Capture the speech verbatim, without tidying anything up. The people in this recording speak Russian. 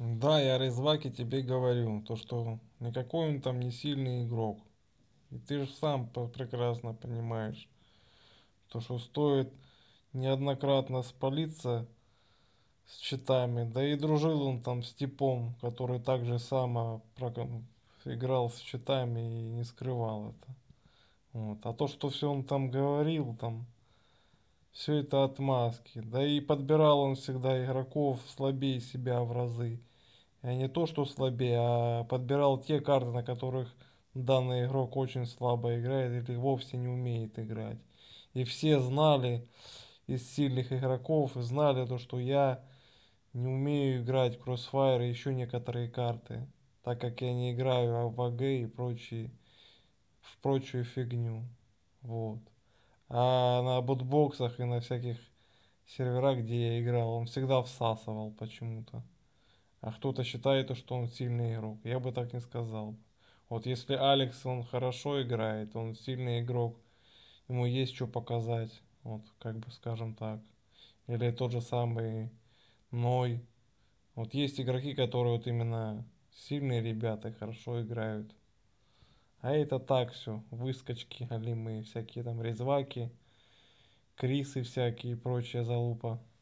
Да, я Резваки тебе говорю, то что никакой он там не сильный игрок. И ты же сам п- прекрасно понимаешь, то что стоит неоднократно спалиться с читами, да и дружил он там с типом, который также само прокон- играл с читами и не скрывал это. Вот. А то, что все он там говорил, там, все это отмазки. Да и подбирал он всегда игроков слабее себя в разы. А не то, что слабее, а подбирал те карты, на которых данный игрок очень слабо играет или вовсе не умеет играть. И все знали из сильных игроков, знали то, что я не умею играть в Crossfire и еще некоторые карты, так как я не играю в АГ и прочие, в прочую фигню. Вот. А на бутбоксах и на всяких серверах, где я играл, он всегда всасывал почему-то. А кто-то считает, что он сильный игрок. Я бы так не сказал. Вот если Алекс, он хорошо играет, он сильный игрок, ему есть что показать. Вот, как бы скажем так. Или тот же самый Ной. Вот есть игроки, которые вот именно сильные ребята, хорошо играют. А это так все, выскочки, алимые, всякие там резваки, крисы всякие и прочая залупа.